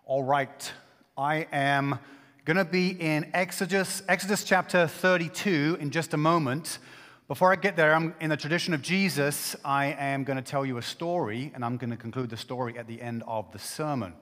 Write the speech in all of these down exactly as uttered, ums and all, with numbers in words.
All right, I am going to be in Exodus, Exodus chapter thirty-two in just a moment. Before I get there, I'm in the tradition of Jesus. I am going to tell you a story, and I'm going to conclude the story at the end of the sermon.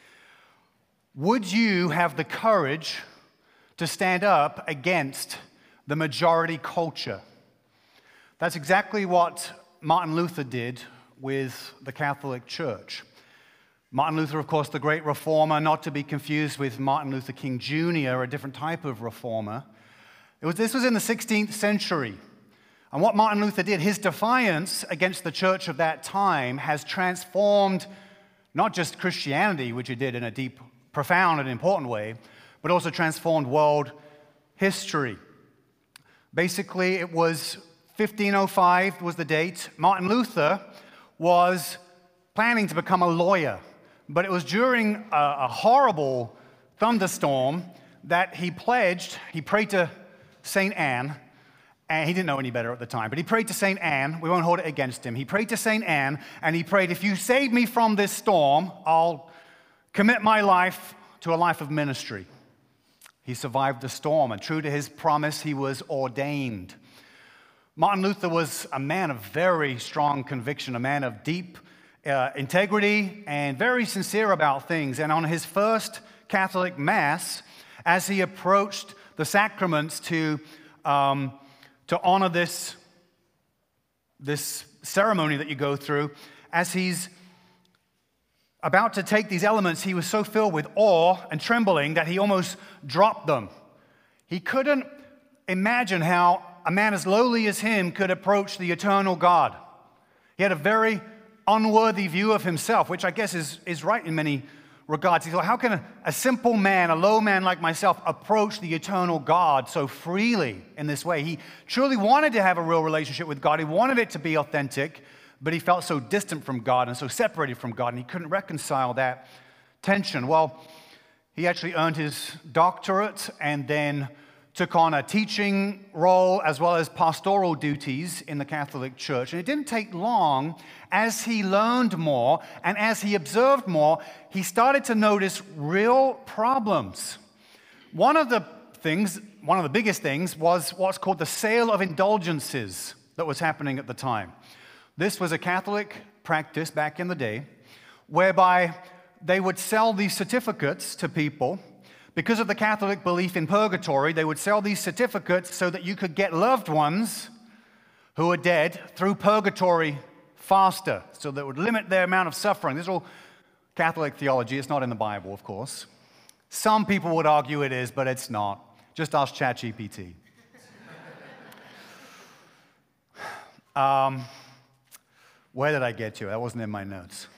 Would you have the courage to stand up against the majority culture? That's exactly what Martin Luther did with the Catholic Church. Martin Luther, of course, the great reformer, not to be confused with Martin Luther King Junior, a different type of reformer. It was, this was in the sixteenth century. And what Martin Luther did, his defiance against the church of that time has transformed not just Christianity, which it did in a deep, profound and important way, but also transformed world history. Basically, it was fifteen oh five was the date. Martin Luther was planning to become a lawyer. But it was during a, a horrible thunderstorm that he pledged, he prayed to Saint Anne, and he didn't know any better at the time, but he prayed to Saint Anne. We won't hold it against him. He prayed to Saint Anne, and he prayed, if you save me from this storm, I'll commit my life to a life of ministry. He survived the storm, and true to his promise, he was ordained. Martin Luther was a man of very strong conviction, a man of deep Uh, integrity and very sincere about things. And on his first Catholic Mass, as he approached the sacraments to um, to honor this, this ceremony that you go through, as he's about to take these elements, he was so filled with awe and trembling that he almost dropped them. He couldn't imagine how a man as lowly as him could approach the eternal God. He had a very unworthy view of himself, which I guess is, is right in many regards. He thought, how can a, a simple man, a low man like myself, approach the eternal God so freely in this way? He truly wanted to have a real relationship with God. He wanted it to be authentic, but he felt so distant from God and so separated from God, and he couldn't reconcile that tension. Well, he actually earned his doctorate and then took on a teaching role as well as pastoral duties in the Catholic Church. And it didn't take long. As he learned more and as he observed more, he started to notice real problems. One of the things, one of the biggest things, was what's called the sale of indulgences that was happening at the time. This was a Catholic practice back in the day whereby they would sell these certificates to people. Because of the Catholic belief in purgatory, they would sell these certificates so that you could get loved ones who are dead through purgatory faster, so that would limit their amount of suffering. This is all Catholic theology. It's not in the Bible, of course. Some people would argue it is, but it's not. Just ask ChatGPT. um, where did I get to? That wasn't in my notes.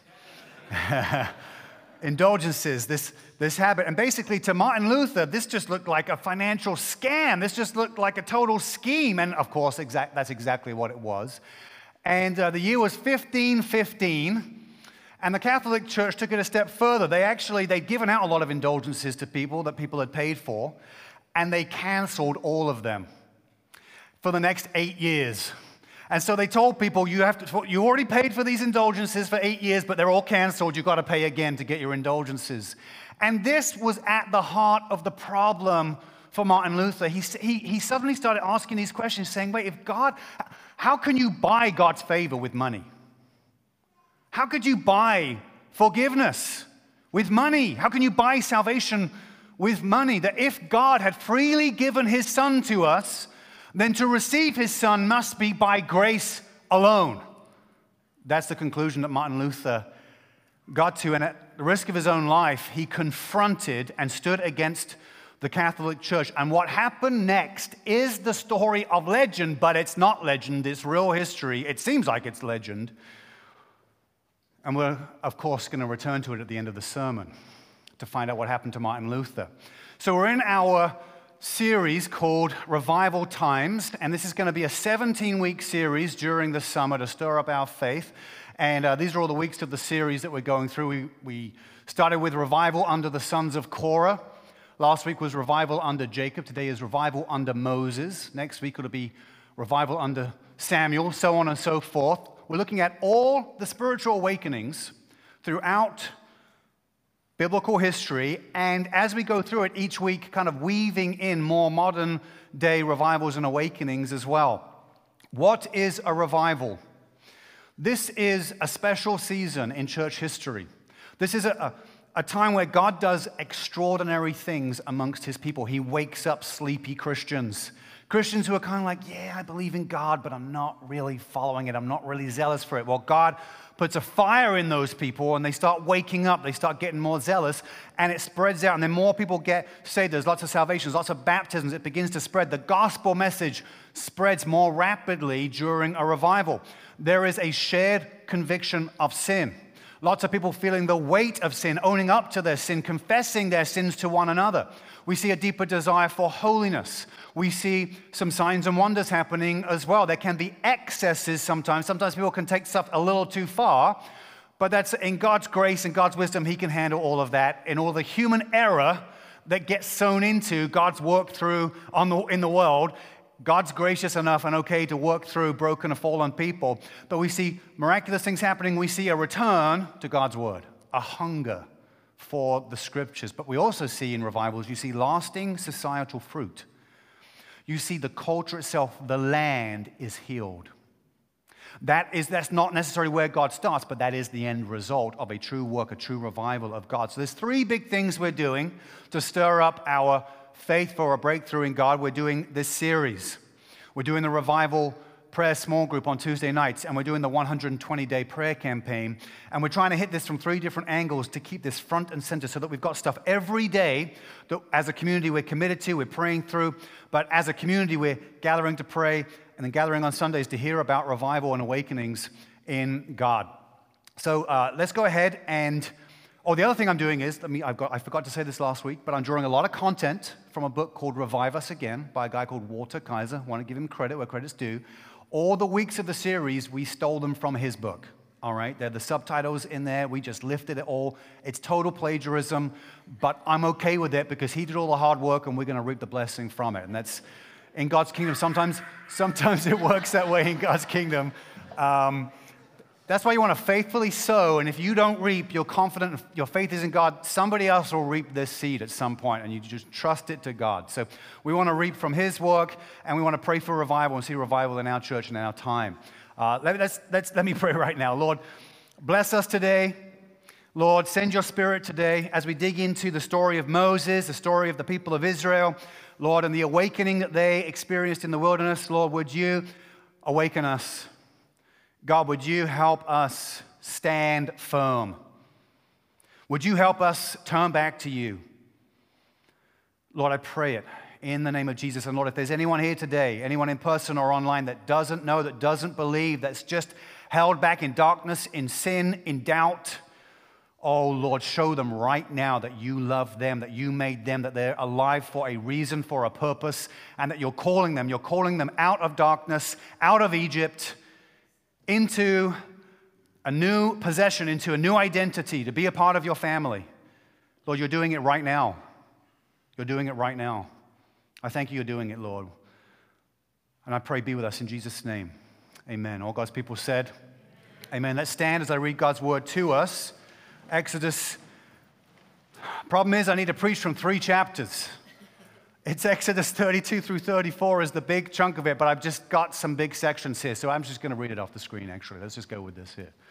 Indulgences, this, this habit. And basically, to Martin Luther, this just looked like a financial scam. This just looked like a total scheme. And of course, exact, that's exactly what it was. And uh, the year was fifteen fifteen. And the Catholic Church took it a step further. They actually, they'd given out a lot of indulgences to people that people had paid for. And they canceled all of them for the next eight years. And so they told people, you have to, you already paid for these indulgences for eight years, but they're all canceled. You've got to pay again to get your indulgences. And this was at the heart of the problem for Martin Luther. He, he, he suddenly started asking these questions, saying, wait, if God, how can you buy God's favor with money? How could you buy forgiveness with money? How can you buy salvation with money? That if God had freely given his Son to us, then to receive his Son must be by grace alone. That's the conclusion that Martin Luther got to, and at the risk of his own life, he confronted and stood against the Catholic Church. And what happened next is the story of legend, but it's not legend, it's real history. It seems like it's legend. And we're, of course, going to return to it at the end of the sermon to find out what happened to Martin Luther. So we're in our series called Revival Times, and this is going to be a seventeen-week series during the summer to stir up our faith. And uh, these are all the weeks of the series that we're going through. We, we started with revival under the sons of Korah. Last week was revival under Jacob. Today is revival under Moses. Next week it'll be revival under Samuel, so on and so forth. We're looking at all the spiritual awakenings throughout biblical history, and as we go through it each week, kind of weaving in more modern day revivals and awakenings as well. What is a revival? This is a special season in church history. This is a, a, a time where God does extraordinary things amongst his people. He wakes up sleepy Christians. Christians who are kind of like, yeah, I believe in God, but I'm not really following it. I'm not really zealous for it. Well, God puts a fire in those people, and they start waking up. They start getting more zealous, and it spreads out. And then more people get saved. There's lots of salvations, lots of baptisms. It begins to spread. The gospel message spreads more rapidly during a revival. There is a shared conviction of sin. Lots of people feeling the weight of sin, owning up to their sin, confessing their sins to one another. We see a deeper desire for holiness. We see some signs and wonders happening as well. There can be excesses sometimes. Sometimes people can take stuff a little too far, but that's in God's grace and God's wisdom, he can handle all of that and all the human error that gets sown into God's work through on the, in the world. God's gracious enough and okay to work through broken and fallen people. But we see miraculous things happening. We see a return to God's word, a hunger for the scriptures. But we also see in revivals, you see lasting societal fruit. You see the culture itself, the land is healed. That is, that's not necessarily where God starts, but that is the end result of a true work, a true revival of God. So there's three big things we're doing to stir up our faith for a breakthrough in God. We're doing this series. We're doing the Revival Prayer Small Group on Tuesday nights, and we're doing the one hundred twenty day prayer campaign. And we're trying to hit this from three different angles to keep this front and center so that we've got stuff every day that as a community we're committed to, we're praying through. But as a community, we're gathering to pray and then gathering on Sundays to hear about revival and awakenings in God. So uh, let's go ahead and... Oh, the other thing I'm doing is, let me, I've got, I forgot to say this last week, but I'm drawing a lot of content from a book called Revive Us Again by a guy called Walter Kaiser. I want to give him credit where credit's due. All the weeks of the series, we stole them from his book, all right? They're the subtitles in there. We just lifted it all. It's total plagiarism, but I'm okay with it because he did all the hard work, and we're going to reap the blessing from it. And that's in God's kingdom. Sometimes, sometimes it works that way in God's kingdom. Um, That's why you want to faithfully sow, and if you don't reap, you're confident your faith is in God, somebody else will reap this seed at some point, and you just trust it to God. So we want to reap from his work, and we want to pray for revival and see revival in our church and in our time. Uh, let, let's, let's, let me pray right now. Lord, bless us today. Lord, send your spirit today as we dig into the story of Moses, the story of the people of Israel, Lord, and the awakening that they experienced in the wilderness. Lord, would you awaken us? God, would you help us stand firm? Would you help us turn back to you? Lord, I pray it in the name of Jesus. And Lord, if there's anyone here today, anyone in person or online that doesn't know, that doesn't believe, that's just held back in darkness, in sin, in doubt, oh Lord, show them right now that you love them, that you made them, that they're alive for a reason, for a purpose, and that you're calling them. You're calling them out of darkness, out of Egypt, into a new possession, into a new identity, to be a part of your family. Lord, you're doing it right now. You're doing it right now. I thank you you're doing it, Lord. And I pray be with us in Jesus' name. Amen. All God's people said, amen. Let's stand as I read God's word to us. Exodus. Problem is, I need to preach from three chapters. It's Exodus thirty-two through thirty-four is the big chunk of it, but I've just got some big sections here, so I'm just going to read it off the screen, actually. Let's just go with this here.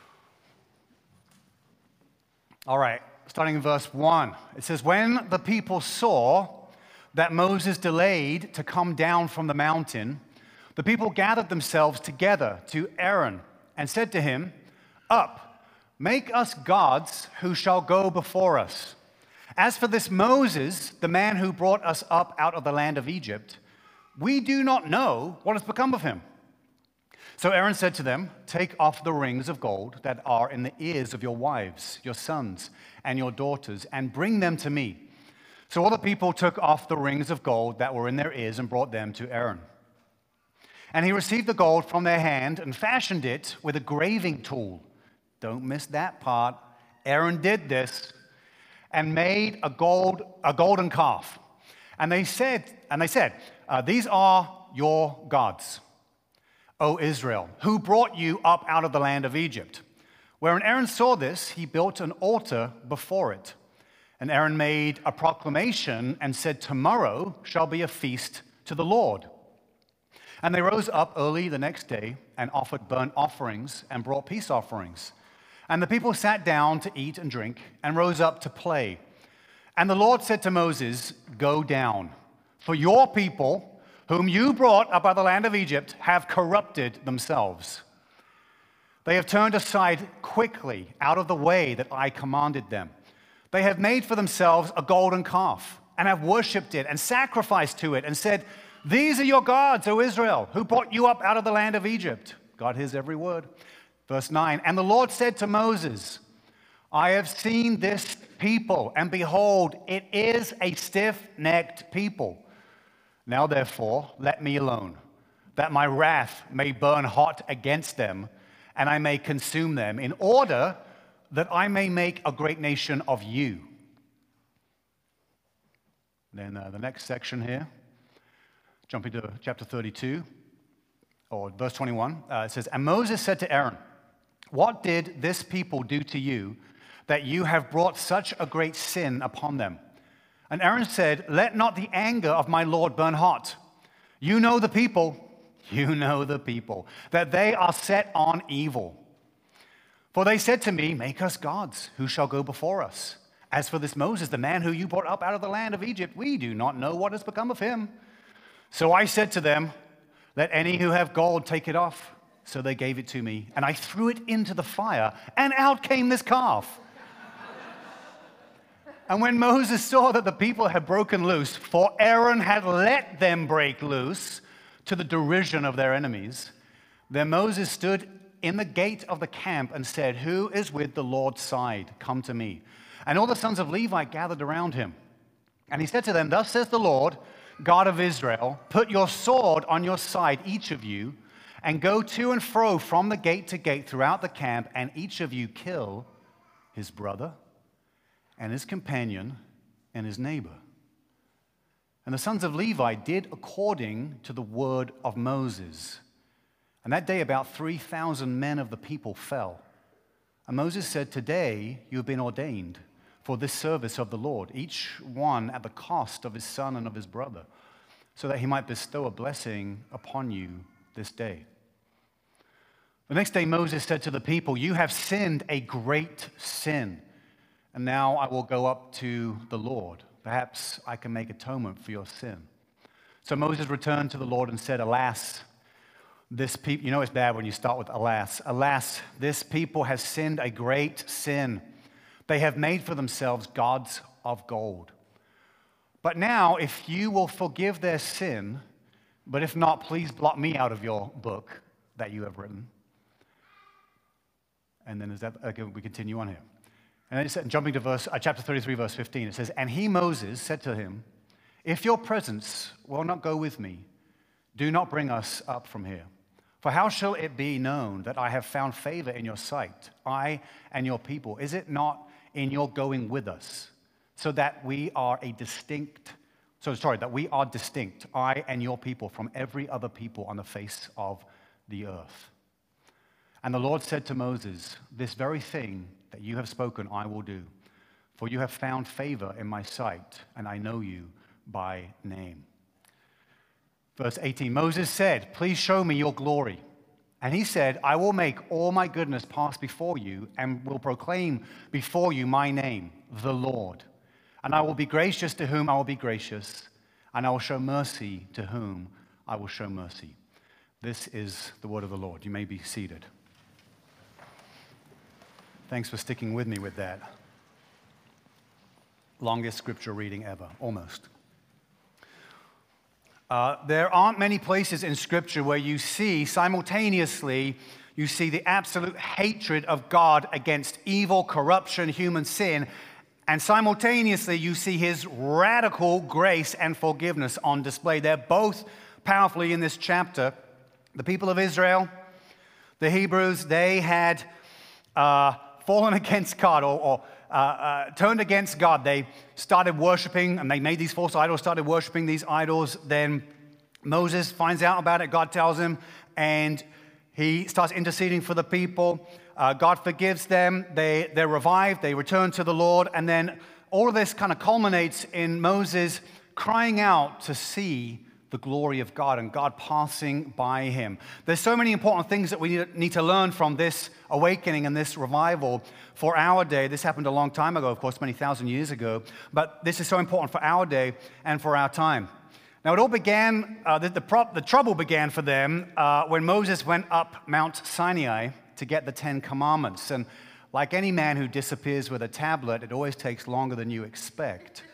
All right, starting in verse one. It says, when the people saw that Moses delayed to come down from the mountain, the people gathered themselves together to Aaron and said to him, up, make us gods who shall go before us. As for this Moses, the man who brought us up out of the land of Egypt, we do not know what has become of him. So Aaron said to them, take off the rings of gold that are in the ears of your wives, your sons, and your daughters, and bring them to me. So all the people took off the rings of gold that were in their ears and brought them to Aaron. And he received the gold from their hand and fashioned it with a graving tool. Don't miss that part. Aaron did this. And made a gold a golden calf, and they said, and they said, uh, these are your gods, O Israel, who brought you up out of the land of Egypt. When Aaron saw this, he built an altar before it, And Aaron made a proclamation and said, "Tomorrow shall be a feast to the Lord." And they rose up early the next day and offered burnt offerings and brought peace offerings. And the people sat down to eat and drink and rose up to play. And the Lord said to Moses, "Go down, for your people, whom you brought up out of the land of Egypt, have corrupted themselves. They have turned aside quickly out of the way that I commanded them. They have made for themselves a golden calf and have worshipped it and sacrificed to it and said, 'These are your gods, O Israel, who brought you up out of the land of Egypt.'" God hears every word. Verse nine, "And the Lord said to Moses, 'I have seen this people, and behold, it is a stiff-necked people. Now therefore, let me alone, that my wrath may burn hot against them, and I may consume them, in order that I may make a great nation of you.'" Then uh, the next section here, jumping to chapter thirty-two, or verse twenty-one, uh, it says, "And Moses said to Aaron, 'What did this people do to you, that you have brought such a great sin upon them?' And Aaron said, 'Let not the anger of my Lord burn hot. You know the people, you know the people, that they are set on evil. For they said to me, "Make us gods who shall go before us. As for this Moses, the man who you brought up out of the land of Egypt, we do not know what has become of him." So I said to them, "Let any who have gold take it off." So they gave it to me, and I threw it into the fire, and out came this calf. And when Moses saw that the people had broken loose, for Aaron had let them break loose to the derision of their enemies, then Moses stood in the gate of the camp and said, "Who is with the Lord's side? Come to me." And all the sons of Levi gathered around him. And he said to them, "Thus says the Lord, God of Israel, put your sword on your side, each of you, and go to and fro from the gate to gate throughout the camp, and each of you kill his brother and his companion and his neighbor." And the sons of Levi did according to the word of Moses. And that day about three thousand men of the people fell. And Moses said, "Today you have been ordained for this service of the Lord, each one at the cost of his son and of his brother, so that he might bestow a blessing upon you this day." The next day Moses said to the people, "You have sinned a great sin, and now I will go up to the Lord. Perhaps I can make atonement for your sin." So Moses returned to the Lord and said, "Alas, this people," you know it's bad when you start with alas, "alas, this people has sinned a great sin. They have made for themselves gods of gold. But now, if you will forgive their sin, but if not, please blot me out of your book that you have written." And then is that, okay, we continue on here. And then it said, jumping to verse, uh, chapter thirty-three, verse fifteen, it says, "And he, Moses, said to him, 'If your presence will not go with me, do not bring us up from here. For how shall it be known that I have found favor in your sight, I and your people? Is it not in your going with us, so that we are a distinct, so sorry, that we are distinct, I and your people, from every other people on the face of the earth?' And the Lord said to Moses, 'This very thing that you have spoken I will do, for you have found favor in my sight, and I know you by name.'" Verse eighteen, Moses said, "Please show me your glory." And he said, "I will make all my goodness pass before you, and will proclaim before you my name, the Lord. And I will be gracious to whom I will be gracious, and I will show mercy to whom I will show mercy." This is the word of the Lord. You may be seated. Thanks for sticking with me with that. Longest scripture reading ever, almost. Uh, there aren't many places in Scripture where you see simultaneously, you see the absolute hatred of God against evil, corruption, human sin, and simultaneously you see his radical grace and forgiveness on display. They're both powerfully in this chapter. The people of Israel, the Hebrews, they had uh, fallen against God, or, or uh, uh, turned against God. They started worshiping, and they made these false idols, started worshiping these idols. Then Moses finds out about it. God tells him, and he starts interceding for the people. Uh, God forgives them. They, they're revived. They return to the Lord. And then all of this kind of culminates in Moses crying out to see the glory of God and God passing by him. There's so many important things that we need to learn from this awakening and this revival for our day. This happened a long time ago, of course, many thousand years ago, but this is so important for our day and for our time. Now, it all began, uh, the, the, pro- the trouble began for them uh, when Moses went up Mount Sinai to get the Ten Commandments. And like any man who disappears with a tablet, it always takes longer than you expect.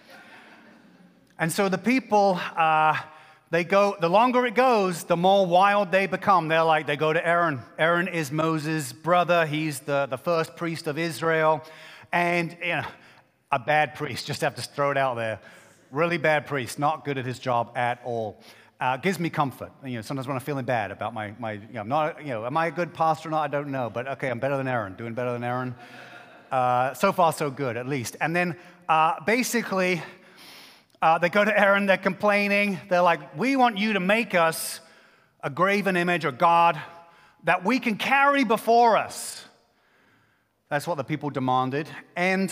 And so the people, uh, they go, the longer it goes, the more wild they become. They're like, they go to Aaron. Aaron is Moses' brother. He's the, the first priest of Israel. And, you know, a bad priest, just have to throw it out there. Really bad priest, not good at his job at all. Uh, gives me comfort. You know, sometimes when I'm feeling bad about my, my you know, I'm not, you know, am I a good pastor or not? I don't know. But okay, I'm better than Aaron, doing better than Aaron. Uh, so far, so good, at least. And then uh, basically, Uh, they go to Aaron, they're complaining. They're like, we want you to make us a graven image or God that we can carry before us. That's what the people demanded. And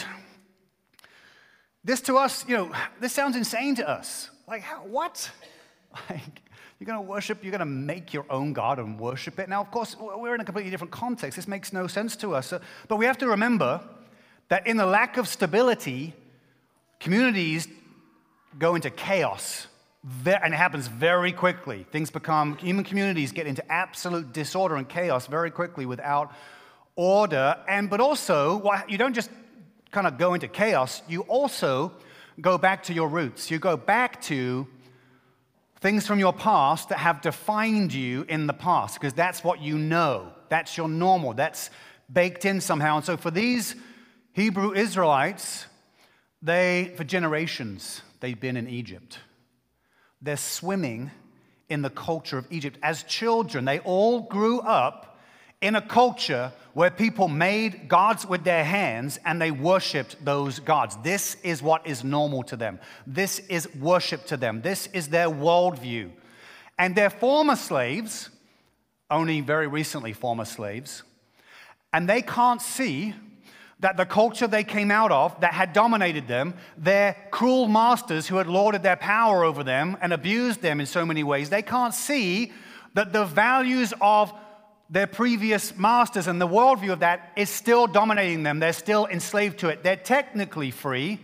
this to us, you know, this sounds insane to us. Like, how, what? Like, you're going to worship, you're going to make your own God and worship it. Now, of course, we're in a completely different context. This makes no sense to us. But we have to remember that in the lack of stability, communities go into chaos, and it happens very quickly. Things become, human communities get into absolute disorder and chaos very quickly without order. And but also, you don't just kind of go into chaos, you also go back to your roots. You go back to things from your past that have defined you in the past, because that's what you know. That's your normal. That's baked in somehow. And so for these Hebrew Israelites, they, for generations, they've been in Egypt. They're swimming in the culture of Egypt. As children, they all grew up in a culture where people made gods with their hands and they worshiped those gods. This is what is normal to them. This is worship to them. This is their worldview. And they're former slaves, only very recently former slaves, and they can't see that the culture they came out of that had dominated them, their cruel masters who had lorded their power over them and abused them in so many ways, they can't see that the values of their previous masters and the worldview of that is still dominating them. They're still enslaved to it. They're technically free,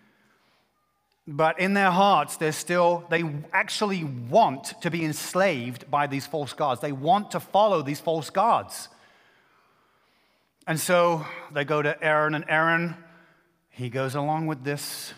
but in their hearts, they're still, they actually want to be enslaved by these false gods. They want to follow these false gods. And so they go to Aaron, and Aaron, he goes along with this.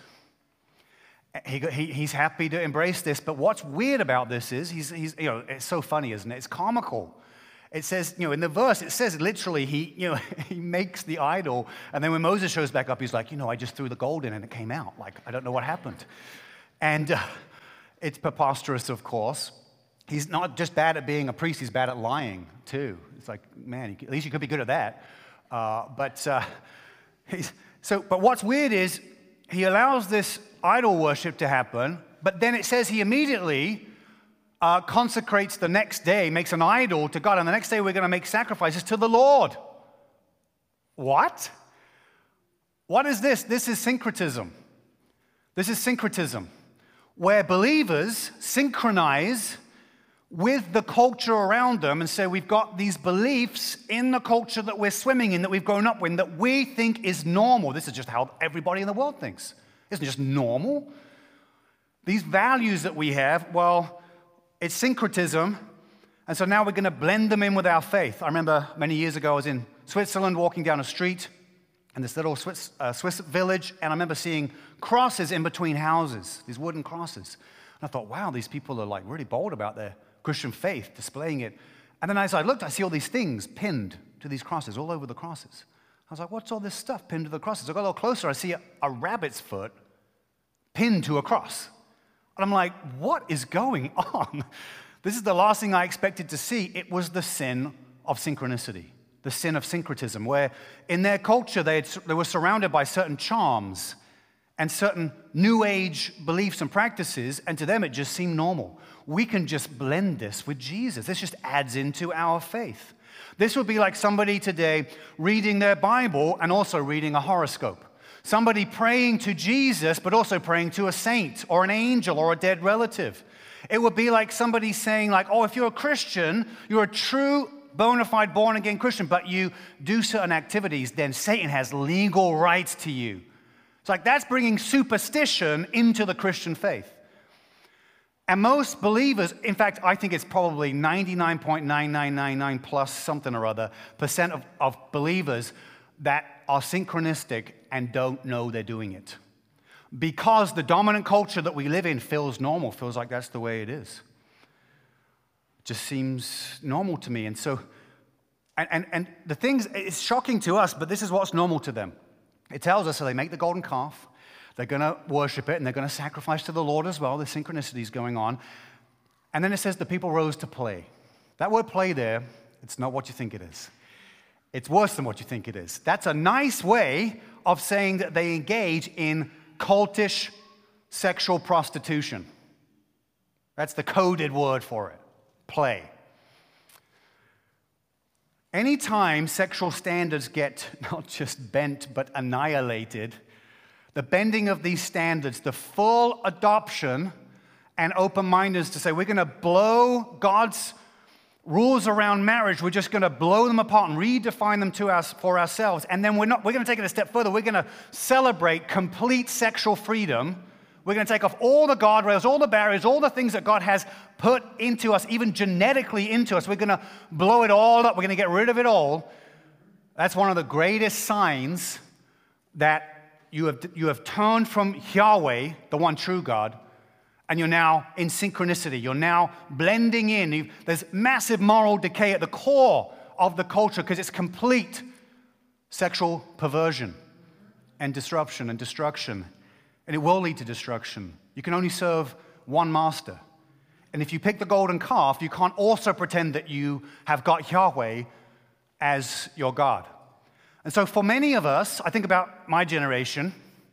He, he, he's happy to embrace this, but what's weird about this is, he's, he's, you know, it's so funny, isn't it? It's comical. It says, you know, in the verse, it says literally, he, you know, he makes the idol, and then when Moses shows back up, he's like, you know, I just threw the gold in and it came out. Like, I don't know what happened. And uh, it's preposterous, of course. He's not just bad at being a priest, he's bad at lying, too. It's like, man, at least you could be good at that. Uh, but uh, he's, so, but what's weird is he allows this idol worship to happen, but then it says he immediately uh, consecrates the next day, makes an idol to God, and the next day we're going to make sacrifices to the Lord. What? What is this? This is syncretism. This is syncretism, where believers synchronize with the culture around them and say, we've got these beliefs in the culture that we're swimming in, that we've grown up with, that we think is normal. This is just how everybody in the world thinks. Isn't just normal. These values that we have, well, it's syncretism, and so now we're going to blend them in with our faith. I remember many years ago I was in Switzerland walking down a street in this little Swiss, uh, Swiss village, and I remember seeing crosses in between houses, these wooden crosses. And I thought, wow, these people are like really bold about their Christian faith, displaying it. And then as I looked, I see all these things pinned to these crosses, all over the crosses. I was like, what's all this stuff pinned to the crosses? I got a little closer, I see a, a rabbit's foot pinned to a cross. And I'm like, what is going on? This is the last thing I expected to see. It was the sin of synchronicity, the sin of syncretism, where in their culture they, had, they were surrounded by certain charms and certain New Age beliefs and practices, and to them it just seemed normal. We can just blend this with Jesus. This just adds into our faith. This would be like somebody today reading their Bible and also reading a horoscope. Somebody praying to Jesus, but also praying to a saint or an angel or a dead relative. It would be like somebody saying, like, oh, if you're a Christian, you're a true, bona fide, born-again Christian, but you do certain activities, then Satan has legal rights to you. It's like that's bringing superstition into the Christian faith. And most believers, in fact, I think it's probably ninety-nine point nine nine nine nine plus something or other percent of, of believers that are synchronistic and don't know they're doing it. Because the dominant culture that we live in feels normal, feels like that's the way it is. It just seems normal to me. And so, and, and, and the things, it's shocking to us, but this is what's normal to them. It tells us, so they make the golden calf, they're going to worship it, and they're going to sacrifice to the Lord as well. The synchronicity is going on. And then it says the people rose to play. That word play there, it's not what you think it is. It's worse than what you think it is. That's a nice way of saying that they engage in cultish sexual prostitution. That's the coded word for it, play. Anytime sexual standards get not just bent but annihilated, the bending of these standards, the full adoption and open-mindedness to say we're going to blow God's rules around marriage, we're just going to blow them apart and redefine them to us for ourselves. And then we're not, we're going to take it a step further. We're going to celebrate complete sexual freedom. We're going to take off all the guardrails, all the barriers, all the things that God has put into us, even genetically into us. We're going to blow it all up. We're going to get rid of it all. That's one of the greatest signs that you have, you have turned from Yahweh, the one true God, and you're now in synchronicity. You're now blending in. You, there's massive moral decay at the core of the culture because it's complete sexual perversion and disruption and destruction. And it will lead to destruction. You can only serve one master. And if you pick the golden calf, you can't also pretend that you have got Yahweh as your God. And so for many of us, I think about my generation,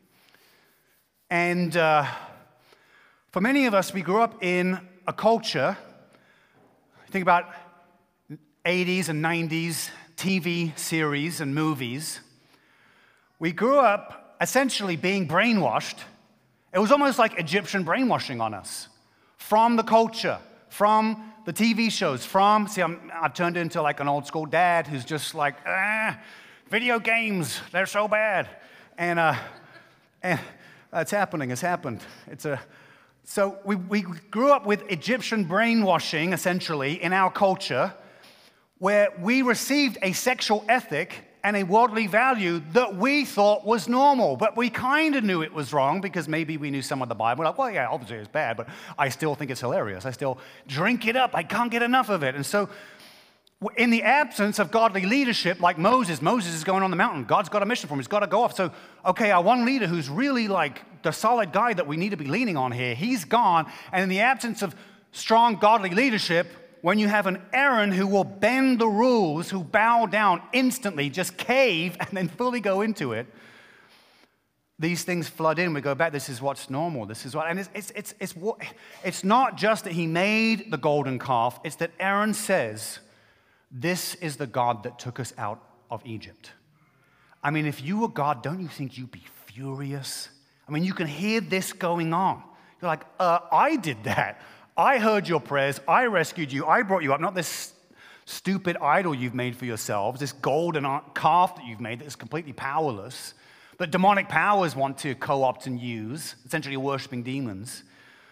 and uh, for many of us, we grew up in a culture, think about eighties and nineties T V series and movies. We grew up essentially being brainwashed. It was almost like Egyptian brainwashing on us from the culture, from the T V shows, from, see, I'm, I've turned into like an old school dad who's just like, ah, video games, they're so bad. And, uh, and it's happening, it's happened. It's a, so we, we grew up with Egyptian brainwashing, essentially, in our culture, where we received a sexual ethic and a worldly value that we thought was normal, but we kind of knew it was wrong because maybe we knew some of the Bible. We're like, well, yeah, obviously it's bad, but I still think it's hilarious. I still drink it up. I can't get enough of it. And so in the absence of godly leadership, like Moses, Moses is going on the mountain. God's got a mission for him. He's got to go off. So, okay, our one leader who's really like the solid guy that we need to be leaning on here, he's gone. And in the absence of strong godly leadership, when you have an Aaron who will bend the rules, who bow down instantly, just cave, and then fully go into it, these things flood in. We go back, this is what's normal. This is what, and it's, it's, it's, it's, it's not just that he made the golden calf. It's that Aaron says, this is the God that took us out of Egypt. I mean, if you were God, don't you think you'd be furious? I mean, you can hear this going on. You're like, uh, I did that. I heard your prayers. I rescued you. I brought you up. Not this stupid idol you've made for yourselves, this golden calf that you've made that is completely powerless, that demonic powers want to co-opt and use, essentially worshiping demons.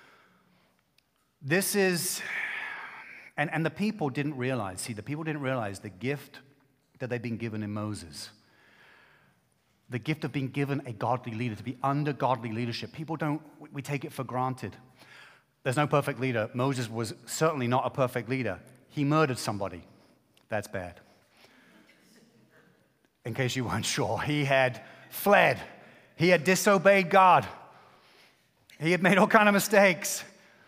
This is... And, and the people didn't realize, see, the people didn't realize the gift that they'd been given in Moses. The gift of being given a godly leader, to be under godly leadership. People don't, we take it for granted. There's no perfect leader. Moses was certainly not a perfect leader. He murdered somebody. That's bad. In case you weren't sure, he had fled. He had disobeyed God. He had made all kinds of mistakes.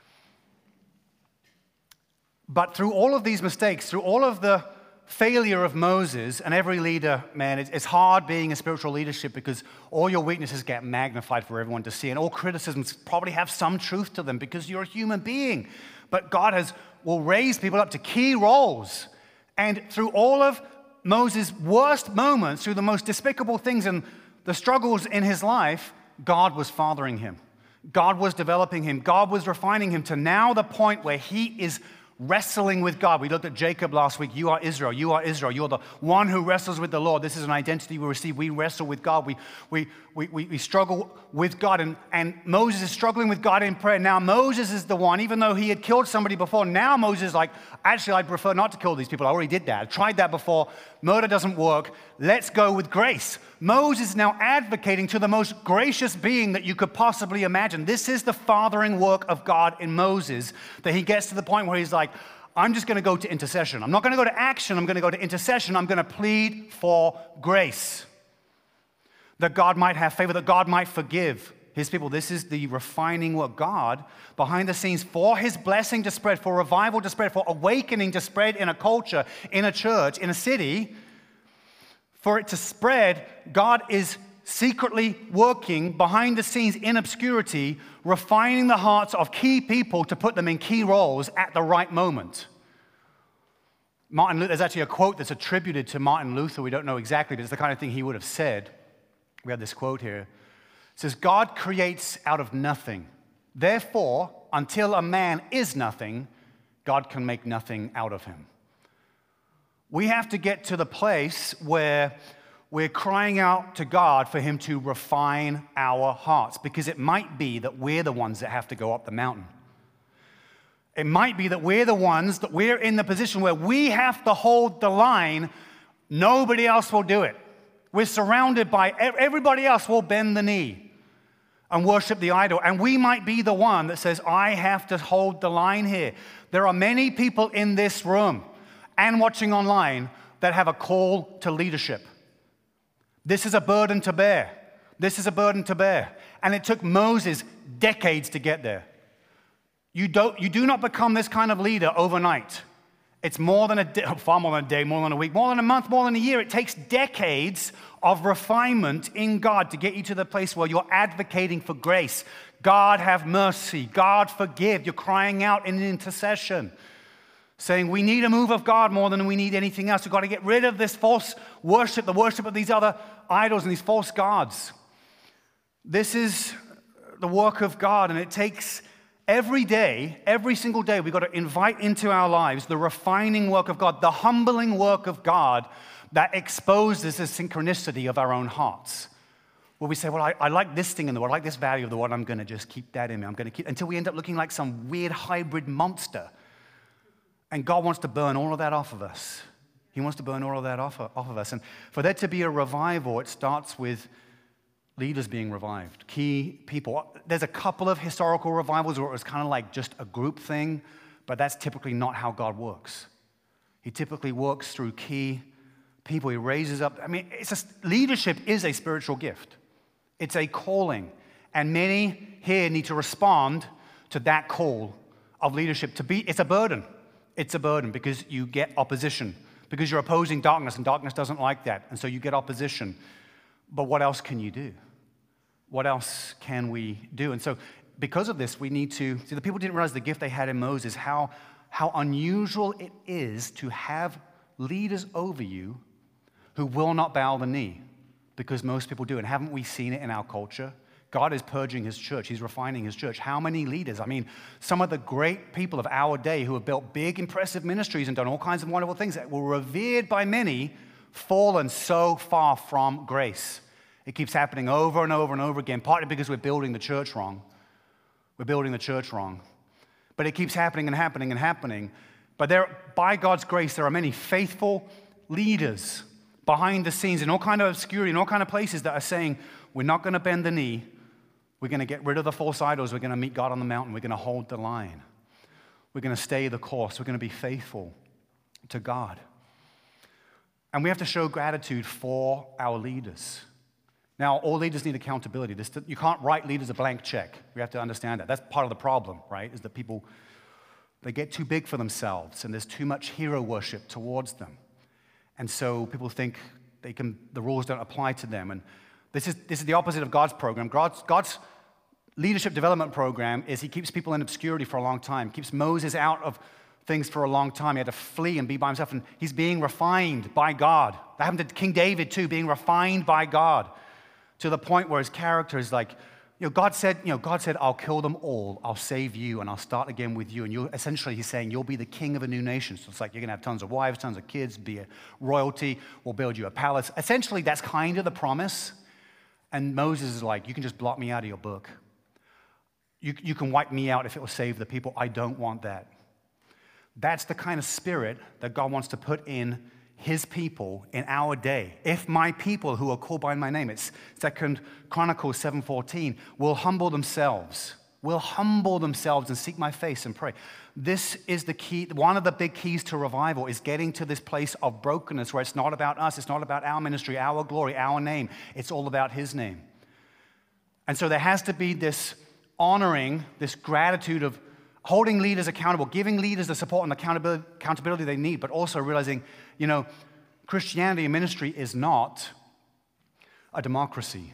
But through all of these mistakes, through all of the failure of Moses, and every leader, man, it's hard being a spiritual leadership because all your weaknesses get magnified for everyone to see, and all criticisms probably have some truth to them because you're a human being. But God has will raise people up to key roles. And through all of Moses' worst moments, through the most despicable things and the struggles in his life, God was fathering him. God was developing him. God was refining him to now the point where he is wrestling with God. We looked at Jacob last week. You are Israel. You are Israel. You are the one who wrestles with the Lord. This is an identity we receive. We wrestle with God. We, we, we, we, we struggle with God. And, and Moses is struggling with God in prayer. Now Moses is the one, even though he had killed somebody before, now Moses is like, actually, I'd prefer not to kill these people. I already did that. I tried that before. Murder doesn't work. Let's go with grace. Moses is now advocating to the most gracious being that you could possibly imagine. This is the fathering work of God in Moses, that he gets to the point where he's like, I'm just going to go to intercession. I'm not going to go to action. I'm going to go to intercession. I'm going to plead for grace, that God might have favor, that God might forgive his people. This is the refining work. God, behind the scenes, for his blessing to spread, for revival to spread, for awakening to spread in a culture, in a church, in a city. For it to spread, God is secretly working behind the scenes in obscurity, refining the hearts of key people to put them in key roles at the right moment. Martin Luther, there's actually a quote that's attributed to Martin Luther. We don't know exactly, but it's the kind of thing he would have said. We have this quote here. It says, God creates out of nothing. Therefore, until a man is nothing, God can make nothing out of him. We have to get to the place where we're crying out to God for him to refine our hearts, because it might be that we're the ones that have to go up the mountain. It might be that we're the ones, that we're in the position where we have to hold the line. Nobody else will do it. We're surrounded by, everybody else will bend the knee and worship the idol. And we might be the one that says, I have to hold the line here. There are many people in this room and watching online that have a call to leadership. This is a burden to bear. This is a burden to bear. And it took Moses decades to get there. You don't, you do not become this kind of leader overnight. It's more than a day, far more than a day, more than a week, more than a month, more than a year. It takes decades of refinement in God to get you to the place where you're advocating for grace. God have mercy. God forgive. You're crying out in intercession, saying we need a move of God more than we need anything else. We've got to get rid of this false worship, the worship of these other idols and these false gods. This is the work of God, and it takes every day, every single day, we've got to invite into our lives the refining work of God, the humbling work of God that exposes the synchronicity of our own hearts. Where we say, well, I, I like this thing in the world, I like this value of the world, I'm going to just keep that in me. I'm going to keep, until we end up looking like some weird hybrid monster. And God wants to burn all of that off of us. He wants to burn all of that off of, off of us. And for there to be a revival, it starts with leaders being revived, key people. There's a couple of historical revivals where it was kind of like just a group thing, but that's typically not how God works. He typically works through key people. He raises up. I mean, it's a, leadership is a spiritual gift. It's a calling. And many here need to respond to that call of leadership. To be, it's a burden. It's a burden because you get opposition, because you're opposing darkness, and darkness doesn't like that, and so you get opposition. But what else can you do? What else can we do? And so because of this, we need to, see, the people didn't realize the gift they had in Moses, how, how unusual it is to have leaders over you who will not bow the knee, because most people do. And haven't we seen it in our culture? God is purging his church. He's refining his church. How many leaders? I mean, some of the great people of our day who have built big, impressive ministries and done all kinds of wonderful things that were revered by many, fallen so far from grace. It keeps happening over and over and over again, partly because we're building the church wrong. We're building the church wrong. But it keeps happening and happening and happening. But there, by God's grace, there are many faithful leaders behind the scenes in all kind of obscurity, in all kind of places that are saying, we're not going to bend the knee. We're going to get rid of the false idols. We're going to meet God on the mountain. We're going to hold the line. We're going to stay the course. We're going to be faithful to God. And we have to show gratitude for our leaders. Now, all leaders need accountability. This, you can't write leaders a blank check. We have to understand that. That's part of the problem, right, is that people, they get too big for themselves, and there's too much hero worship towards them. And so people think they can, the rules don't apply to them. And this is, this is the opposite of God's program. God's, God's leadership development program is he keeps people in obscurity for a long time, keeps Moses out of things for a long time. He had to flee and be by himself, and he's being refined by God. That happened to King David too, being refined by God to the point where his character is like, you know, God said, you know, God said, I'll kill them all, I'll save you, and I'll start again with you. And you essentially, he's saying, you'll be the king of a new nation. So it's like you're going to have tons of wives, tons of kids, be a royalty, we'll build you a palace. Essentially, that's kind of the promise. And Moses is like, you can just blot me out of your book. You, you can wipe me out if it will save the people. I don't want that. That's the kind of spirit that God wants to put in his people in our day. If my people who are called by my name, it's Second Chronicles seven fourteen, will humble themselves, will humble themselves and seek my face and pray. This is the key. One of the big keys to revival is getting to this place of brokenness where it's not about us, it's not about our ministry, our glory, our name. It's all about his name. And so there has to be this honoring, this gratitude of holding leaders accountable, giving leaders the support and accountability, accountability they need, but also realizing, you know, Christianity and ministry is not a democracy.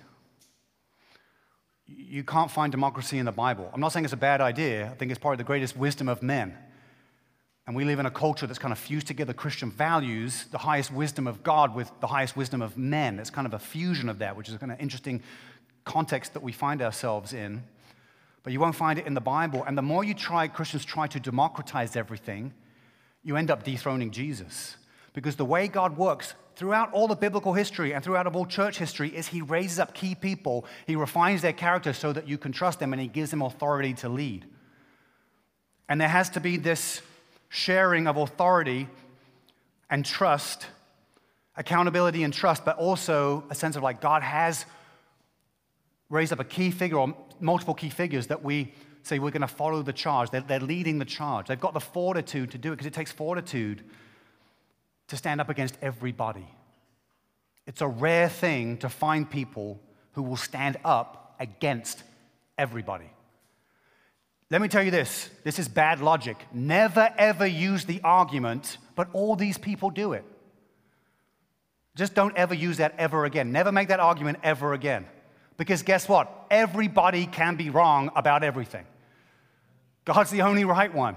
You can't find democracy in the Bible. I'm not saying it's a bad idea. I think it's probably the greatest wisdom of men. And we live in a culture that's kind of fused together Christian values, the highest wisdom of God with the highest wisdom of men. It's kind of a fusion of that, which is a kind of interesting context that we find ourselves in. But you won't find it in the Bible. And the more you try, Christians try to democratize everything, you end up dethroning Jesus. Because the way God works throughout all the biblical history and throughout all church history is he raises up key people, he refines their character so that you can trust them, and he gives them authority to lead. And there has to be this sharing of authority and trust, accountability and trust, but also a sense of like God has raised up a key figure or multiple key figures that we say we're going to follow the charge. They're, they're leading the charge. They've got the fortitude to do it because it takes fortitude to stand up against everybody. It's a rare thing to find people who will stand up against everybody. Let me tell you this. This is bad logic. Never, ever use the argument, but all these people do it. Just don't ever use that ever again. Never make that argument ever again. Because guess what? Everybody can be wrong about everything. God's the only right one.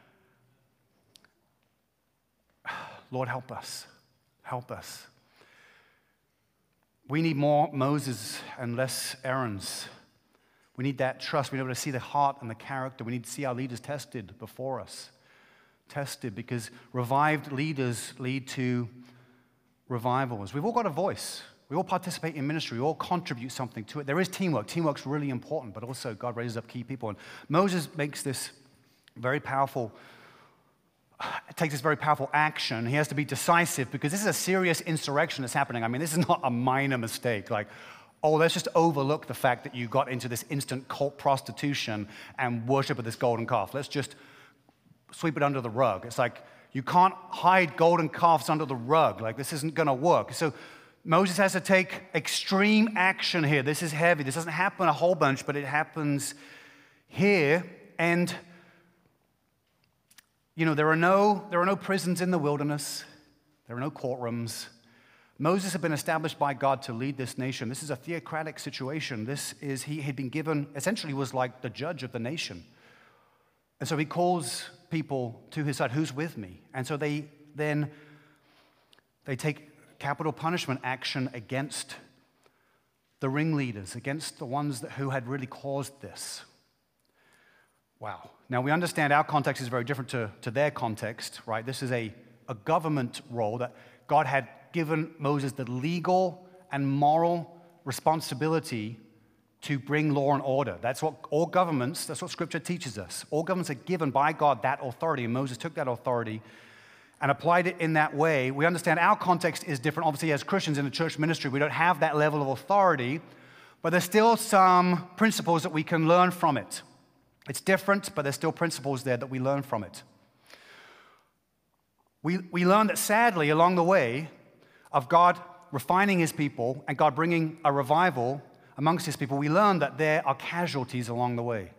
Lord, help us. Help us. We need more Moses and less Aarons. We need that trust. We need to be able to see the heart and the character. We need to see our leaders tested before us. Tested because revived leaders lead to revivals. We've all got a voice. We all participate in ministry. We all contribute something to it. There is teamwork. Teamwork's really important, but also God raises up key people. And Moses makes this very powerful, takes this very powerful action. He has to be decisive because this is a serious insurrection that's happening. I mean, this is not a minor mistake. Like, oh, let's just overlook the fact that you got into this instant cult prostitution and worship of this golden calf. Let's just sweep it under the rug. It's like, you can't hide golden calves under the rug. Like, this isn't going to work. So Moses has to take extreme action here. This is heavy. This doesn't happen a whole bunch, but it happens here. And, you know, there are no, there are no prisons in the wilderness. There are no courtrooms. Moses had been established by God to lead this nation. This is a theocratic situation. This is, he had been given, essentially was like the judge of the nation. And so he calls people to his side, who's with me? And so they then, they take capital punishment action against the ringleaders, against the ones that, who had really caused this. Wow. Now, we understand our context is very different to, to their context, right? This is a, a government role that God had given Moses the legal and moral responsibility to bring law and order. That's what all governments, that's what Scripture teaches us. All governments are given by God that authority, and Moses took that authority and applied it in that way. We understand our context is different. Obviously, as Christians in the church ministry, we don't have that level of authority, but there's still some principles that we can learn from it. It's different, but there's still principles there that we learn from it. We, we learn that sadly, along the way of God refining his people and God bringing a revival amongst his people, we learn that there are casualties along the way.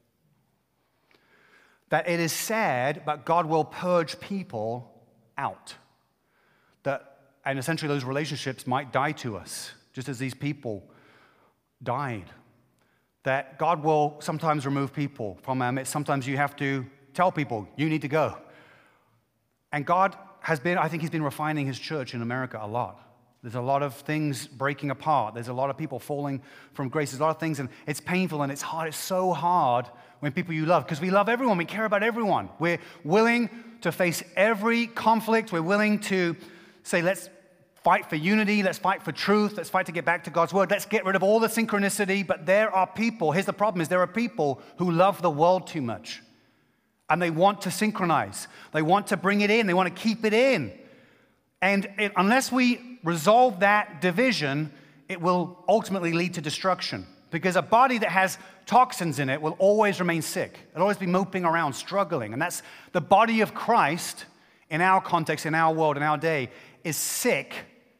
That it is sad, but God will purge people out. That, and essentially those relationships might die to us, just as these people died. That God will sometimes remove people from our midst. Sometimes you have to tell people, you need to go. And God has been, I think he's been refining his church in America a lot. There's a lot of things breaking apart. There's a lot of people falling from grace. There's a lot of things, and it's painful and it's hard. It's so hard when people you love, because we love everyone. We care about everyone. We're willing to face every conflict. We're willing to say, let's fight for unity. Let's fight for truth. Let's fight to get back to God's word. Let's get rid of all the synchronicity. But there are people, here's the problem, is there are people who love the world too much. And they want to synchronize. They want to bring it in. They want to keep it in. And it, unless we resolve that division, it will ultimately lead to destruction. Because a body that has toxins in it will always remain sick. It'll always be moping around, struggling. And that's the body of Christ in our context, in our world, in our day, is sick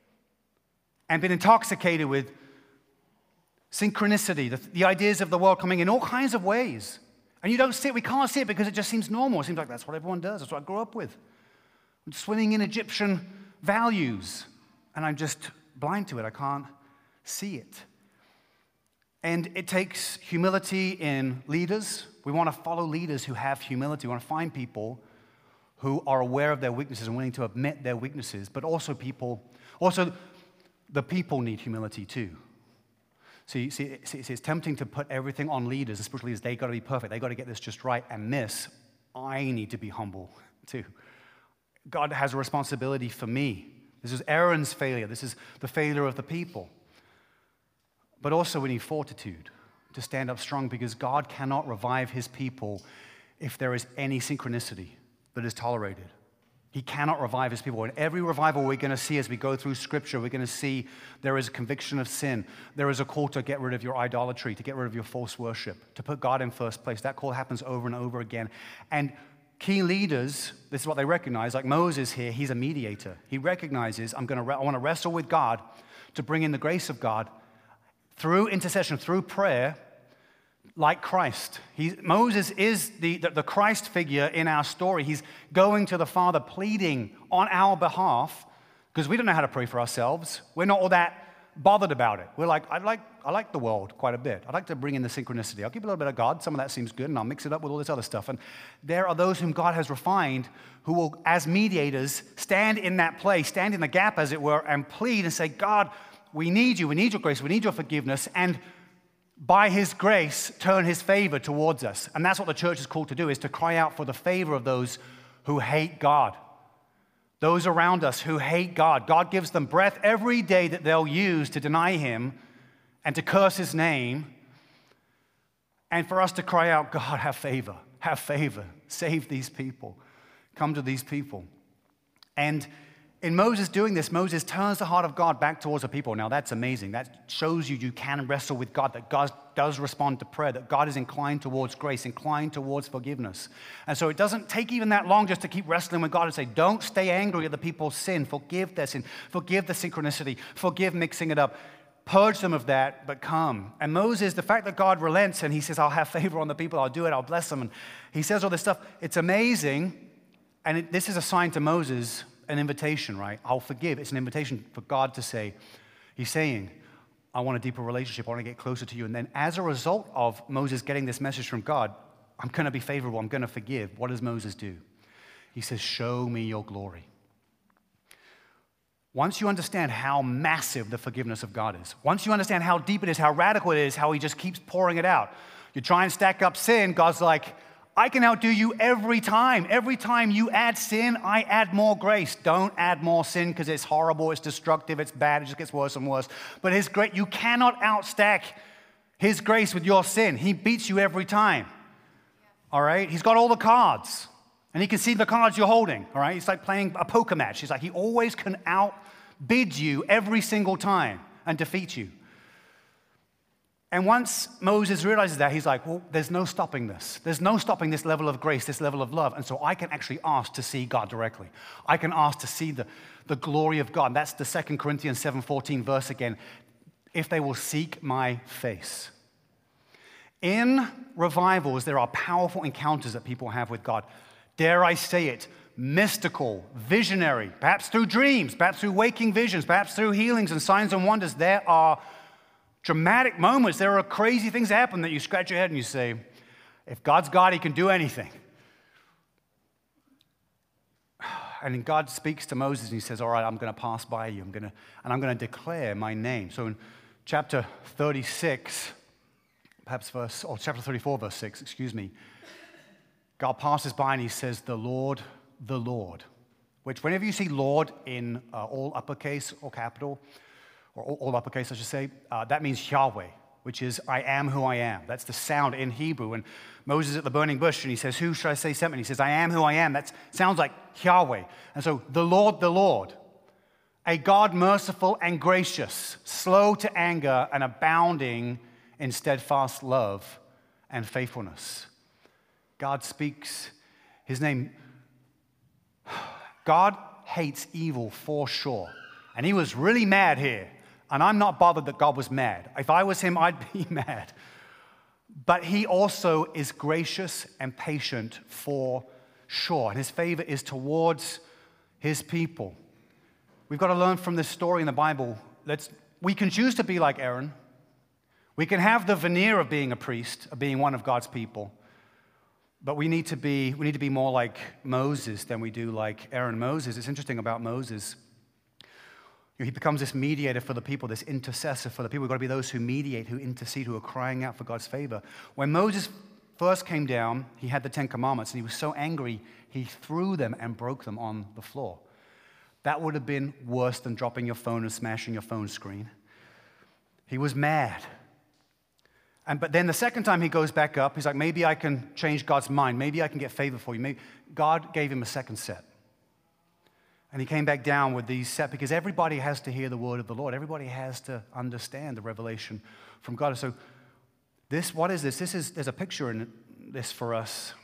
and been intoxicated with synchronicity, the, the ideas of the world coming in all kinds of ways. And you don't see it, we can't see it because it just seems normal. It seems like that's what everyone does. That's what I grew up with. I'm swimming in Egyptian values, and I'm just blind to it. I can't see it. And it takes humility in leaders. We want to follow leaders who have humility. We want to find people who are aware of their weaknesses and willing to admit their weaknesses, but also people, also the people need humility too. See, see, see, it's tempting to put everything on leaders, especially leaders. They got to be perfect. They got to get this just right. And miss, I need to be humble too. God has a responsibility for me. This is Aaron's failure. This is the failure of the people. But also we need fortitude to stand up strong, because God cannot revive his people if there is any synchronicity that is tolerated. He cannot revive his people. In every revival we're going to see as we go through Scripture, we're going to see there is a conviction of sin. There is a call to get rid of your idolatry, to get rid of your false worship, to put God in first place. That call happens over and over again. And key leaders, this is what they recognize, like Moses here, he's a mediator. He recognizes, I'm going to, re- I want to wrestle with God to bring in the grace of God through intercession, through prayer, like Christ. He, Moses is the, the, the Christ figure in our story. He's going to the Father, pleading on our behalf, because we don't know how to pray for ourselves. We're not all that bothered about it. We're like, I like, I like the world quite a bit. I'd like to bring in the synchronicity. I'll keep a little bit of God. Some of that seems good, and I'll mix it up with all this other stuff. And there are those whom God has refined who will, as mediators, stand in that place, stand in the gap, as it were, and plead and say, God, we need you. We need your grace. We need your forgiveness. And by his grace, turn his favor towards us. And that's what the church is called to do, is to cry out for the favor of those who hate God. Those around us who hate God. God gives them breath every day that they'll use to deny him and to curse his name. And for us to cry out, God, have favor, have favor, save these people, come to these people. And in Moses doing this, Moses turns the heart of God back towards the people. Now, that's amazing. That shows you you can wrestle with God, that God does respond to prayer, that God is inclined towards grace, inclined towards forgiveness. And so it doesn't take even that long just to keep wrestling with God and say, don't stay angry at the people's sin. Forgive their sin. Forgive the synchronicity. Forgive mixing it up. Purge them of that, but come. And Moses, the fact that God relents and he says, I'll have favor on the people, I'll do it, I'll bless them. And he says all this stuff. It's amazing. And it, this is a sign to Moses, an invitation, right? I'll forgive. It's an invitation for God to say, he's saying, I want a deeper relationship. I want to get closer to you. And then as a result of Moses getting this message from God, I'm going to be favorable. I'm going to forgive. What does Moses do? He says, show me your glory. Once you understand how massive the forgiveness of God is, once you understand how deep it is, how radical it is, how he just keeps pouring it out, you try and stack up sin, God's like, I can outdo you every time. Every time you add sin, I add more grace. Don't add more sin because it's horrible, it's destructive, it's bad, it just gets worse and worse. But his grace, you cannot outstack his grace with your sin. He beats you every time. All right? He's got all the cards. And he can see the cards you're holding. All right? It's like playing a poker match. He's like, he always can outbid you every single time and defeat you. And once Moses realizes that, he's like, well, there's no stopping this. There's no stopping this level of grace, this level of love. And so I can actually ask to see God directly. I can ask to see the, the glory of God. And that's the Second Corinthians seven fourteen verse again. If they will seek my face. In revivals, there are powerful encounters that people have with God. Dare I say it, mystical, visionary, perhaps through dreams, perhaps through waking visions, perhaps through healings and signs and wonders. There are dramatic moments. There are crazy things that happen that you scratch your head and you say, if God's God, he can do anything. And God speaks to Moses and he says, all right, I'm going to pass by you. I'm going to, and I'm going to declare my name. So in chapter thirty-six, perhaps verse, or chapter thirty-four, verse six, excuse me, God passes by and he says, the Lord, the Lord. Which whenever you see Lord in uh, all uppercase or capital, or all, all uppercase, I should say, uh, that means Yahweh, which is I am who I am. That's the sound in Hebrew. And Moses is at the burning bush and he says, who should I say sent me? And he says, I am who I am. That sounds like Yahweh. And so the Lord, the Lord, a God merciful and gracious, slow to anger and abounding in steadfast love and faithfulness. God speaks his name. God hates evil for sure. And he was really mad here. And I'm not bothered that God was mad. If I was him, I'd be mad. But he also is gracious and patient for sure. And his favor is towards his people. We've got to learn from this story in the Bible. Let's, we can choose to be like Aaron. We can have the veneer of being a priest, of being one of God's people. But we need to be, we need to be more like Moses than we do like Aaron. Moses, it's interesting about Moses. He becomes this mediator for the people, this intercessor for the people. We've got to be those who mediate, who intercede, who are crying out for God's favor. When Moses first came down, he had the Ten Commandments, and he was so angry, he threw them and broke them on the floor. That would have been worse than dropping your phone and smashing your phone screen. He was mad. And, but then the second time he goes back up, he's like, maybe I can change God's mind. Maybe I can get favor for you. Maybe. God gave him a second set. And he came back down with these set because everybody has to hear the word of the Lord. Everybody has to understand the revelation from God. So this, what is this? This is, there's a picture in this for us.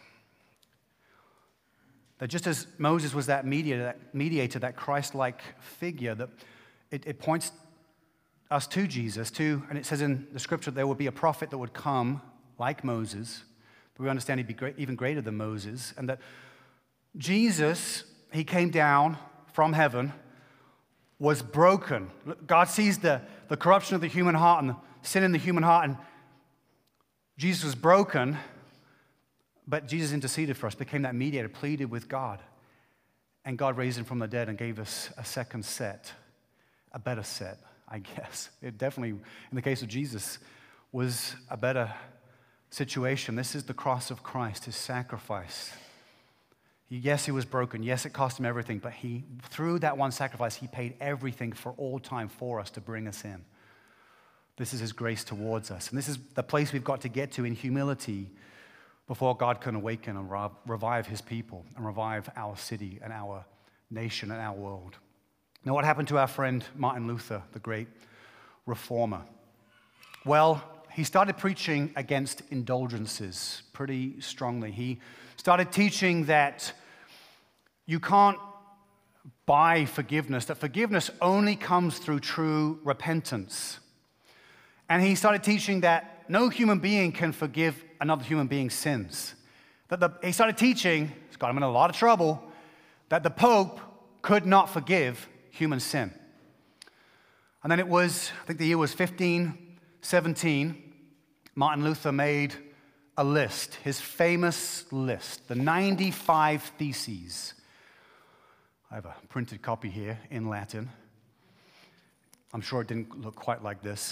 That just as Moses was that mediator, that, mediator, that Christ-like figure, that it, it points us to Jesus, to, and it says in the scripture that there would be a prophet that would come like Moses, but we understand he'd be great, even greater than Moses, and that Jesus, he came down from heaven, was broken. God sees the, the corruption of the human heart and the sin in the human heart, and Jesus was broken, but Jesus interceded for us, became that mediator, pleaded with God, and God raised him from the dead and gave us a second set, a better set, I guess. It definitely, in the case of Jesus, was a better situation. This is the cross of Christ, his sacrifice. Yes, he was broken. Yes, it cost him everything, but he, through that one sacrifice, he paid everything for all time for us to bring us in. This is his grace towards us. And this is the place we've got to get to in humility before God can awaken and revive his people and revive our city and our nation and our world. Now, what happened to our friend Martin Luther, the great reformer? Well, he started preaching against indulgences pretty strongly. He started teaching that you can't buy forgiveness, that forgiveness only comes through true repentance. And he started teaching that no human being can forgive another human being's sins. That the, he started teaching, it's got him in a lot of trouble, that the Pope could not forgive human sin. And then it was, I think the year was fifteen seventeen, Martin Luther made a list, his famous list, the ninety-five Theses. I have a printed copy here in Latin. I'm sure it didn't look quite like this.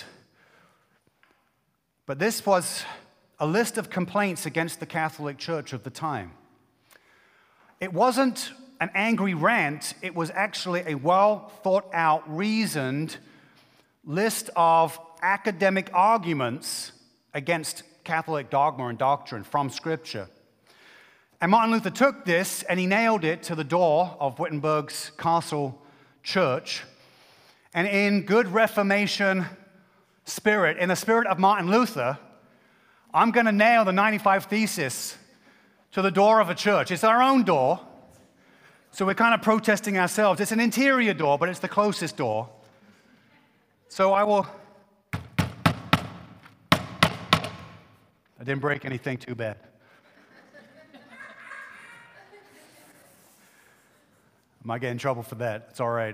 But this was a list of complaints against the Catholic Church of the time. It wasn't an angry rant, it was actually a well thought out, reasoned list of academic arguments against Catholic dogma and doctrine from Scripture. And Martin Luther took this and he nailed it to the door of Wittenberg's Castle Church. And in good Reformation spirit, in the spirit of Martin Luther, I'm going to nail the ninety-five Theses to the door of a church. It's our own door. So we're kind of protesting ourselves. It's an interior door, but it's the closest door. So I will... I didn't break anything too bad. I might get in trouble for that. It's all right.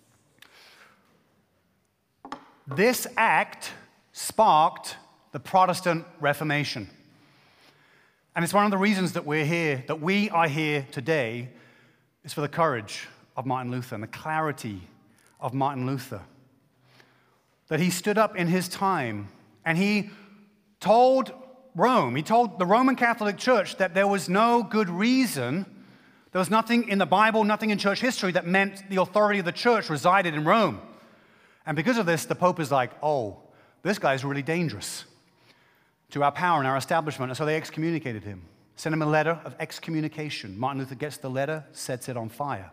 This act sparked the Protestant Reformation. And it's one of the reasons that we're here, that we are here today, is for the courage of Martin Luther and the clarity of Martin Luther. That he stood up in his time and he told Rome, he told the Roman Catholic Church that there was no good reason, there was nothing in the Bible, nothing in church history that meant the authority of the church resided in Rome. And because of this, the Pope is like, oh, this guy's really dangerous to our power and our establishment. And so they excommunicated him, sent him a letter of excommunication. Martin Luther gets the letter, sets it on fire.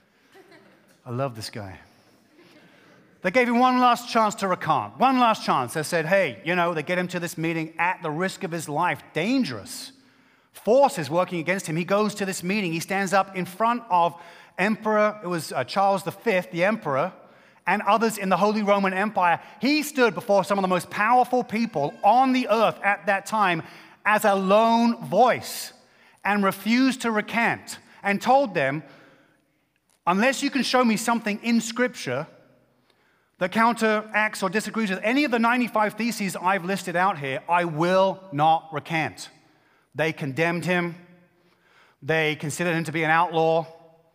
I love this guy. They gave him one last chance to recant, one last chance. They said, hey, you know, they get him to this meeting at the risk of his life, dangerous. Force is working against him. He goes to this meeting. He stands up in front of Emperor, it was uh, Charles the Fifth, the emperor, and others in the Holy Roman Empire. He stood before some of the most powerful people on the earth at that time as a lone voice and refused to recant and told them, unless you can show me something in Scripture that counteracts or disagrees with any of the ninety-five theses I've listed out here, I will not recant. They condemned him. They considered him to be an outlaw.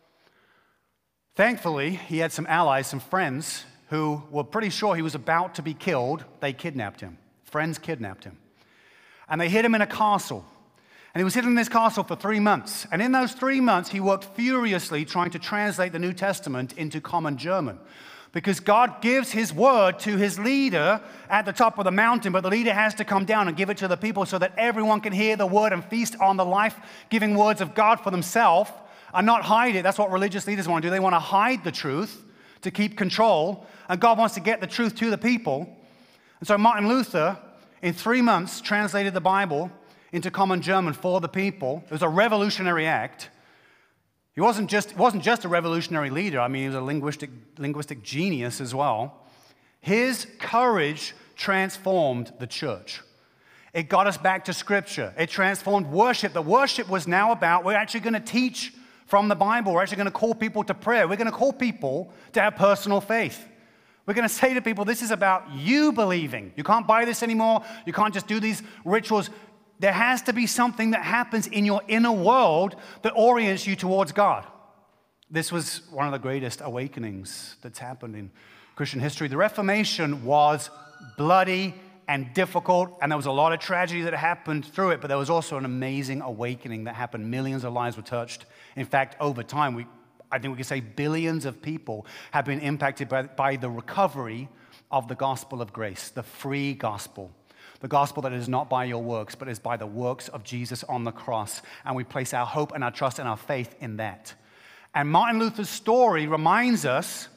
Thankfully, he had some allies, some friends, who were pretty sure he was about to be killed. They kidnapped him. Friends kidnapped him. And they hid him in a castle. And he was hidden in this castle for three months. And in those three months, he worked furiously trying to translate the New Testament into common German. Because God gives his word to his leader at the top of the mountain, but the leader has to come down and give it to the people so that everyone can hear the word and feast on the life-giving words of God for themselves and not hide it. That's what religious leaders want to do. They want to hide the truth to keep control, and God wants to get the truth to the people. And so Martin Luther, in three months, translated the Bible into common German for the people. It was a revolutionary act. He wasn't just, wasn't just a revolutionary leader. I mean, he was a linguistic, linguistic genius as well. His courage transformed the church. It got us back to Scripture. It transformed worship. The worship was now about, we're actually going to teach from the Bible. We're actually going to call people to prayer. We're going to call people to have personal faith. We're going to say to people, this is about you believing. You can't buy this anymore. You can't just do these rituals. There has to be something that happens in your inner world that orients you towards God. This was one of the greatest awakenings that's happened in Christian history. The Reformation was bloody and difficult, and there was a lot of tragedy that happened through it, but there was also an amazing awakening that happened. Millions of lives were touched. In fact, over time, we, I think we could say billions of people have been impacted by, by the recovery of the gospel of grace, the free gospel. The gospel that is not by your works, but is by the works of Jesus on the cross. And we place our hope and our trust and our faith in that. And Martin Luther's story reminds us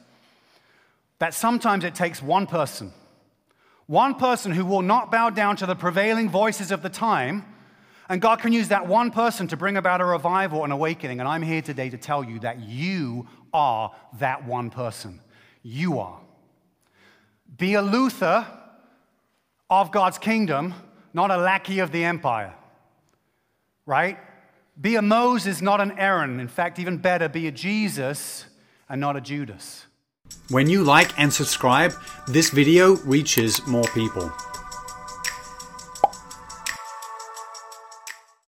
that sometimes it takes one person, one person who will not bow down to the prevailing voices of the time, and God can use that one person to bring about a revival and awakening. And I'm here today to tell you that you are that one person. You are. Be a Luther of God's kingdom, not a lackey of the empire, right? Be a Moses, not an Aaron. In fact, even better, be a Jesus and not a Judas. When you like and subscribe, this video reaches more people.